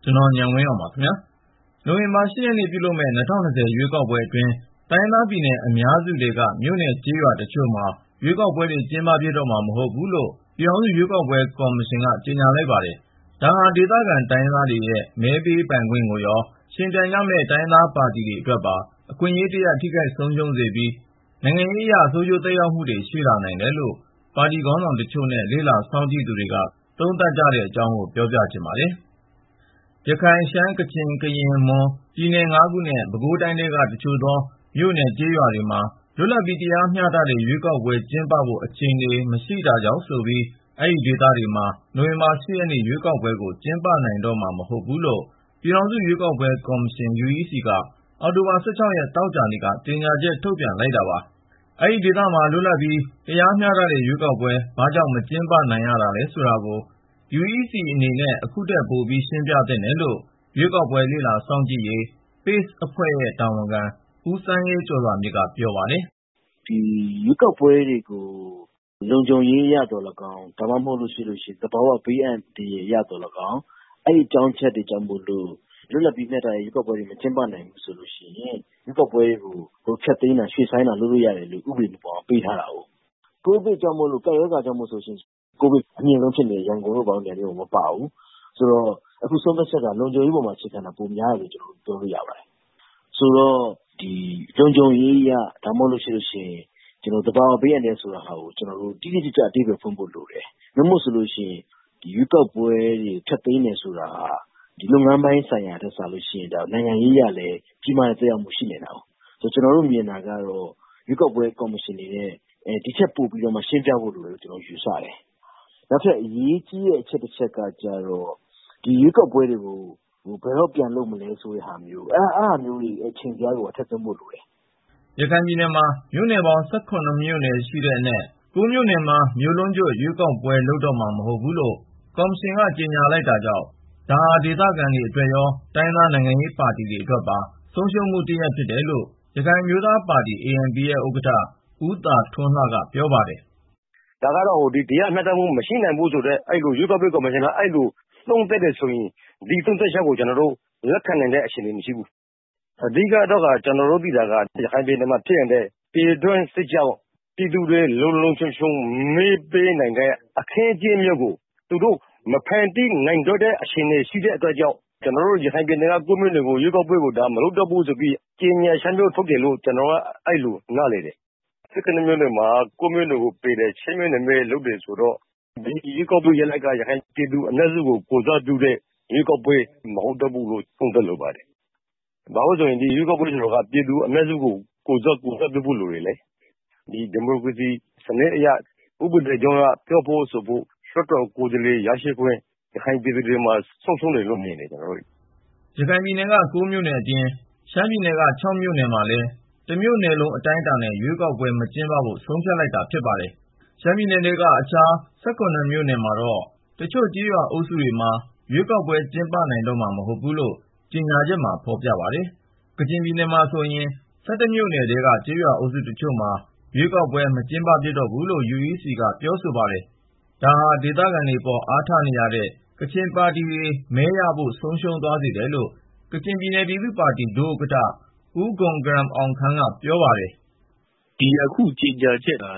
ကျွန်တော်ဉာဏ်ဝင်းအောင်ပါခင်ဗျာနိုဝင်ဘာ 8 ရက်နေ့ပြုလုပ်မယ့်2020ရွေးကောက်ပွဲအတွင်းတိုင်းဒေသပြည်နယ်အများစုတွေကမြို့နယ်ကျေးရွာတချို့မှာရွေးကောက်ပွဲတွေကျင်းပပြတော့မှာမဟုတ်ဘူးလို့ပြည်ထောင်စုရွေးကောက်ပွဲကော်မရှင်ကကြေညာလိုက်ပါတယ်။ဒါဟာဒေသခံတိုင်းဒေသတွေရဲ့မဲပေးပိုင်ခွင့်ကိုရောရှင်ပြိုင်ကြမဲ့တိုင်းဒေသပါတီတွေအတွက်ပါအခွင့်အရေးတရထိခိုက်ဆုံးရှုံးစေပြီးနိုင်ငံရေးအရဆိုးကျိုးသက်ရောက်မှုတွေရှိလာနိုင်တယ်လို့ပါတီခေါင်းဆောင်တချို့နဲ့လေ့လာစောင့်ကြည့်သူတွေကသုံးသပ်ကြတဲ့အကြောင်းကိုပြောပြချင်ပါတယ်။ရခိုင်ရှမ်းကချင်ကရင်မွန်ပြည်နယ် 5 ခုနဲ့ပဲခူးတိုင်းတွေကတချို့သောမြို့နယ်ကျေးရွာတွေမှာလွတ်လပ်ပြီးတရားမျှတတဲ့ရွေးကောက်ပွဲကျင်းပဖို့အခြေအနေမရှိတာကြောင့်ဆိုပြီးအဲဒီဒေသတွေမှာနိုဝင်ဘာ 8 ရက်နေ့ရွေးကောက်ပွဲကိုကျင်းပနိုင်တော့မှာမဟုတ်ဘူးလို့ပြည်ထောင်စုရွေးကောက်ပွဲကော်မရှင် UEC ကအောက်တိုဘာ 16 ရက်သောကြာနေ့ကကြေညာချက်ထုတ်ပြန်လိုက်တာပါ။အဲဒီဒေသမှာလွတ်လပ်ပြီးတရားမျှတတဲ့ရွေးကောက်ပွဲဘာကြောင့်မကျင်းပနိုင်ရတာလဲဆိုတာကိုUEC အနေနဲ့အခုထက်ပိုပြီးရှင်းပြသင့်တယ်လို့ရွေးကောက်ပွဲလေ့လာစောင့်ကြည့်ရေး PACE အဖွဲ့ရဲ့တာဝန်ခံဦးစန်းအေးကျော်စွာမြင့်ကပြောပါတယ်။ဒီရွေးကောက်ပွဲတွေကိုလုံခြုံရေးရတော့၎င်းဒါမှမဟုတ်လို့ရှိရင်သဘာဝဘေးအန္တရာယ်ရတော့၎င်းအဲ့ဒီအကြောင်းချက်တွေကြောင့်မို့လို့လွတ်လပ်ပြီးမျှတတဲ့ရွေးကောက်ပွဲတွေမကျင်းပနိုင်ဘူးဆိုလို့ရှိရင်ရွေးကောက်ပွဲကိုဖျက်သိမ်းတာရွှေ့ဆိုင်းတာလုပ်လို့ရတယ်လို့ဥပဒေမှာပေးထားတာ။ကိုဗစ်ကြောင့်မို့လို့ကပ်ရောဂါကြောင့်မို့ဆိုရှင်ကိုဗစ်အမြင့်ဆုံးဖြစ်နေတဲ့ရန်ကုန်တို့ဘာလို့နေရာမျိုးမပါဘူး။ဆိုတော့အခုဆုံးဖြတ်ချက်ကလုံခြုံရေးပေါ်မှာအခြေခံတာပုံများတယ်လို့ကျွန်တော်ပြောလို့ရပါတယ်။ဆိုတော့ဒီလုံခြုံရေးရဒါမှမဟုတ်လို့ရှိရင်ကျွန်တော်တဘာဝဘေးအန္တရာယ်ဆိုတာဟာကိုကျွန်တော်တို့တိတိကျကျအတိအကျဖွင့်ဖို့လိုတယ်။မဟုတ်ဆိုလို့ရှိရင်ဒီရွေးကောက်ပွဲတွေဖျက်သိမ်းနေဆိုတာဟာဒီလုပ်ငန်းပိုင်းဆိုင်ရာတက်စားလို့ရှိရင်ဒါနိုင်ငံရေးရလည်းကြီးမားတဲ့သက်ရောက်မှုရှိနေတာ။ဆိုတော့ကျွန်တော်တို့မြင်တာကတော့ရွေးကောက်ပွဲကော်မရှင်တွေနဲ့ဒီချက်ပို့ပြီးတော့မှရှင်းပြဖို့လိုတယ်လို့ကျွန်တော်ယူဆတယ်။နောက်ထပ်အရေးကြီးတဲ့အချက်တစ်ချက်ကကြတော့ဒီရွေးကောက်ပွဲတွေကိုဘယ်တော့ပြန်လုပ်မလဲဆိုတဲ့ဟာမျိုးအဲ့ဟာမျိုးတွေအချိန်ကြာကိုအထက်သွင်းဖို့လိုတယ်။ရခိုင်ပြည်နယ်မှာမြို့နယ်ပေါင်း 18 မြို့နယ်ရှိတဲ့အနက် 9 မြို့နယ်မှာမြို့လုံးကျွတ်ရွေးကောက်ပွဲလုပ်တော့မှာမဟုတ်ဘူးလို့ကော်မရှင်ကကြေညာလိုက်တာကြောင့်ဒါဟာဒေသခံတွေအတွက်ရောတိုင်းသားနိုင်ငံရေးပါတီတွေအတွက်ပါဆုံးရှုံးမှုတရပ်ဖြစ်တယ်လို့ရခိုင်မျိုးသားပါတီ ANP ရဲ့ဥက္ကဋ္ဌဦးသာထွန်းလှကပြောပါတယ်။ဒါကတော့ဒီတရားမျှတမှုမရှိနိုင်ဘူးဆိုတော့အဲ့လိုရွေးကောက်ပွဲကော်မရှင်ကအဲ့လိုသုံးသပ်တယ်ဆိုရင်ဒီသုံးသပ်ချက်ကိုကျွန်တော်တို့လက်ခံနိုင်တဲ့အခြေအနေမရှိဘူး။အဓိကတော့ကျွန်တော်တို့ပြည်သားကရခိုင်ပြည်နယ်မှာဖြစ်နေတဲ့ပြည်တွင်းစစ်ကြောင့်ပြည်သူတွေလုံလုံခြုံခြုံမေးပေးနိုင်တဲ့အခင်းအကျင်းမျိုးကိုသူတို့မဖန်တီးနိုင်တော့တဲ့အခြေအနေရှိတဲ့အတွက်ကြောင့်ကျွန်တော်တို့ရခိုင်ပြည်နယ်ကကိုမျိုးတွေကိုရွေးကောက်ပွဲကိုဒါမလုပ်တော့ဘူးဆိုပြီးကြေညာချက်မျိုးထုတ်တယ်လို့ကျွန်တော်ကအဲ့လိုနားလေတယ်။စစ်ကနမျိုးတွေမှာကိုမျိုးတွေကိုပေးတယ်ချင်းမျိုးတွေမဲလုပ်တယ်ဆိုတော့ဒီရွေးကောက်ပွဲရလိုက်ကရခိုင်ပြည်သူအနက်စုကိုကိုစားပြုတဲ့ရွေးကောက်ပွဲမဟုတ်တော့ဘူးလို့သုံးသပ်လိုပါတယ်။ဘာလို့ဆိုရင်ဒီရွေးကောက်ပွဲဆိုတော့ပြည်သူအနက်စုကိုကိုစားပြုဖို့လိုတယ်လေ။ဒီဒီမိုကရေစီစနစ်အရဥပဒေကြောင့်ပြောဖို့ဆိုဖို့လွှတ်တော်ကိုယ်စားလှယ်ရရှိခွင့်ရခိုင်ပြည်သူတွေမှာဆုံးရှုံးတယ်လို့မြင်တယ်ကျွန်တော်တို့ရခိုင်ပြည်နယ်က9 မြို့နယ်အပြင်ရှမ်းပြည်နယ်က6 မြို့နယ်မှာလည်းတမြို့နယ်လုံးအတိုင်းအတာနဲ့ရွေးကောက်ပွဲမကျင်းပဖို့ဆုံးဖြတ်လိုက်တာဖြစ်ပါတယ်။ရှမ်းပြည်နယ်တွေကအခြား18 မြို့နယ်မှာတော့တချို့ကျေးရွာအုပ်စုတွေမှာရွေးကောက်ပွဲကျင်းပနိုင်တော့မှာမဟုတ်ဘူးလို့ကြေညာချက်မှာဖော်ပြပါတယ်။ကချင်ပြည်နယ်မှာဆိုရင်17 မြို့နယ်ထဲကကျေးရွာအုပ်စုတချို့မှာရွေးကောက်ပွဲမကျင်းပဖြစ်တော့ဘူးလို့ UEC ကပြောဆိုပါတယ်။ဒါဟာဒေသခံတွေပေါ်အားထားနေရတဲ့ကချင်ပါတီတွေမဲရဖို့ဆုံးရှုံးသွားစေတယ်လို့ကချင်ပြည်နယ်ပြည်သူ့ပါတီဒုဥက္ကဋ္ဌဦးဂွန်ဂရမ်အောင်ခမ်းကပြောပါတယ်။ဒီအခုကြေညာချက်က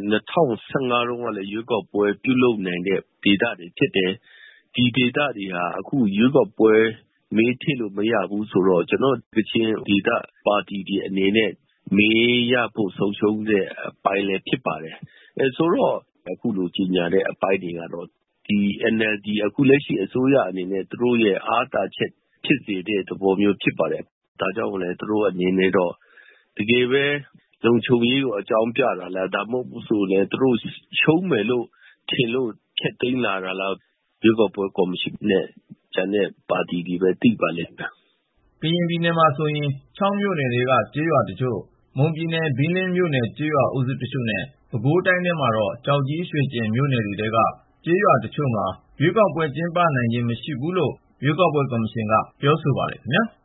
2015တုန်းကလည်းရွေးကောက်ပွဲပြုလုပ်နိုင်တဲ့ဒေသတွေဖြစ်တယ်။ဒီဒေသတွေဟာအခုရွေးကောက်ပွဲမဲထည့်လို့မရဘူးဆိုတော့ကျွန်တော်ကချင်ဒေသပါတီတွေအနေနဲ့မဲရဖို့ဆုံးရှုံးတဲ့အပိုင်းလည်းဖြစ်ပါတယ်။ဆိုတော့အခုလိုကြေညာတဲ့အပိုင်းတွေကတော့ဒီ NLD အခုလက်ရှိအစိုးရအနေနဲ့သူတို့ရဲ့အားသာချက်ဖြစ်စေတဲ့သဘောမျိုးဖြစ်ပါတယ်။ဒါကြောင့်လည်းသူတို့အနေနဲ့တော့တကယ်ပဲလုံခြုံရေးကိုအကြောင်းပြတာလားဒါမှမဟုတ်ဆိုလည်းသူတို့ရှုံးမယ်လို့ထင်လို့ဖျက်သိမ်းလာတာလားရွေးကောက်ပွဲကော်မရှင်နဲ့ကျန်တဲ့ပါတီတွေပဲသိပါလိမ့်မယ်။ကရင်ပြည်နယ်မှာဆိုရင်6 မြို့နယ်တွေကကျေးရွာတချို့မွန်ပြည်နယ်ဘီးလင်းမြို့နယ်ကျေးရွာအုပ်စုတချို့နဲ့ပဲခူးတိုင်းထဲမှာတော့ကြောက်ကြီးရွှေကျင်မြို့နယ်တွေထဲကကျေးရွာတချို့မှာရွေးကောက်ပွဲကျင်းပနိုင်ခြင်းမရှိဘူးလို့ရွေးကောက်ပွဲကော်မရှင်ကပြောဆိုပါတယ်ခင်ဗျာ။